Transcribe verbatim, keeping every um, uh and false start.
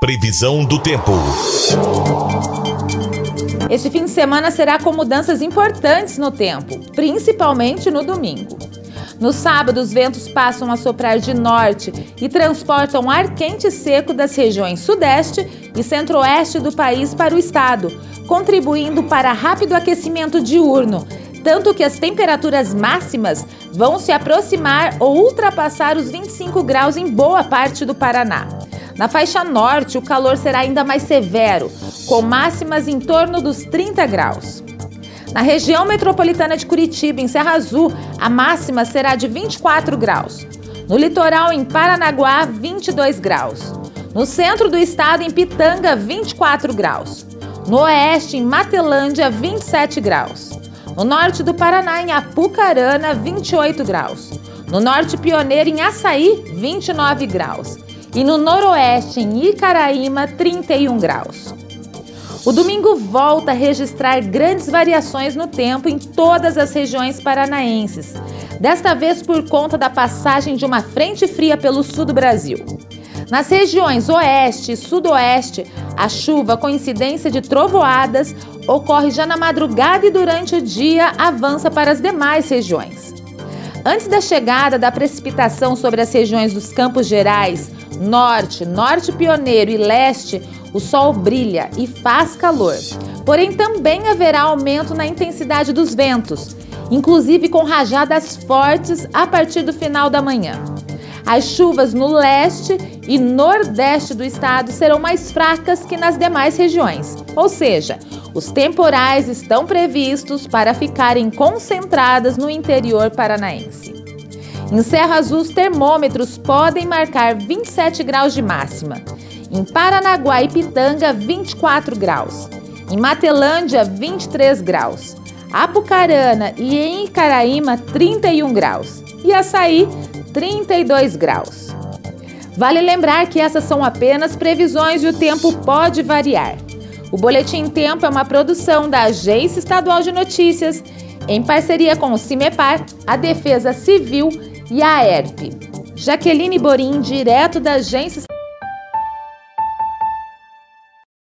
Previsão do tempo. Este fim de semana será com mudanças importantes no tempo, principalmente no domingo. No sábado, os ventos passam a soprar de norte e transportam ar quente e seco das regiões sudeste e centro-oeste do país para o estado, contribuindo para rápido aquecimento diurno, tanto que as temperaturas máximas vão se aproximar ou ultrapassar os vinte e cinco graus em boa parte do Paraná. Na faixa norte, o calor será ainda mais severo, com máximas em torno dos trinta graus. Na região metropolitana de Curitiba, em Serra Azul, a máxima será de vinte e quatro graus. No litoral, em Paranaguá, vinte e dois graus. No centro do estado, em Pitanga, vinte e quatro graus. No oeste, em Matelândia, vinte e sete graus. No norte do Paraná, em Apucarana, vinte e oito graus. No norte pioneiro, em Açaí, vinte e nove graus. E no noroeste, em Icaraíma, trinta e um graus. O domingo volta a registrar grandes variações no tempo em todas as regiões paranaenses, desta vez por conta da passagem de uma frente fria pelo sul do Brasil. Nas regiões oeste e sudoeste, a chuva, com incidência de trovoadas, ocorre já na madrugada e durante o dia avança para as demais regiões. Antes da chegada da precipitação sobre as regiões dos Campos Gerais, norte, norte pioneiro e leste, o sol brilha e faz calor. Porém, também haverá aumento na intensidade dos ventos, inclusive com rajadas fortes a partir do final da manhã. As chuvas no leste e nordeste do estado serão mais fracas que nas demais regiões, ou seja, os temporais estão previstos para ficarem concentradas no interior paranaense. Em Serra Azul, os termômetros podem marcar vinte e sete graus de máxima. Em Paranaguá e Pitanga, vinte e quatro graus. Em Matelândia, vinte e três graus. Apucarana e em Icaraíma, trinta e um graus. E Açaí, trinta e dois graus. Vale lembrar que essas são apenas previsões e o tempo pode variar. O Boletim Tempo é uma produção da Agência Estadual de Notícias, em parceria com o CIMEPAR, a Defesa Civil e a AERP. Jaqueline Borim, direto da Agência